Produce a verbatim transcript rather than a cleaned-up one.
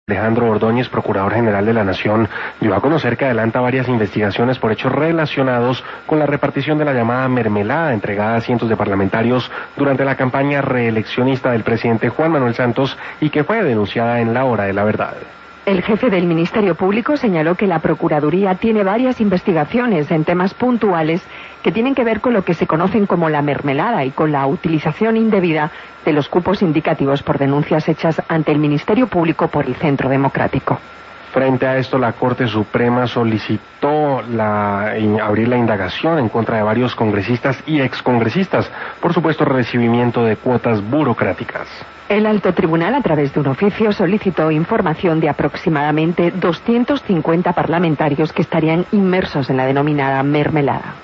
Alejandro Ordóñez, Procurador General de la Nación, dio a conocer que adelanta varias investigaciones por hechos relacionados con la repartición de la llamada mermelada entregada a cientos de parlamentarios durante la campaña reeleccionista del presidente Juan Manuel Santos y que fue denunciada en La Hora de la Verdad. El jefe del Ministerio Público señaló que la Procuraduría tiene varias investigaciones en temas puntuales que tienen que ver con lo que se conocen como la mermelada y con la utilización indebida de los cupos indicativos por denuncias hechas ante el Ministerio Público por el Centro Democrático. Frente a esto, la Corte Suprema solicitó la, abrir la indagación en contra de varios congresistas y excongresistas por supuesto recibimiento de cuotas burocráticas. El alto tribunal, a través de un oficio, solicitó información de aproximadamente doscientos cincuenta parlamentarios que estarían inmersos en la denominada mermelada.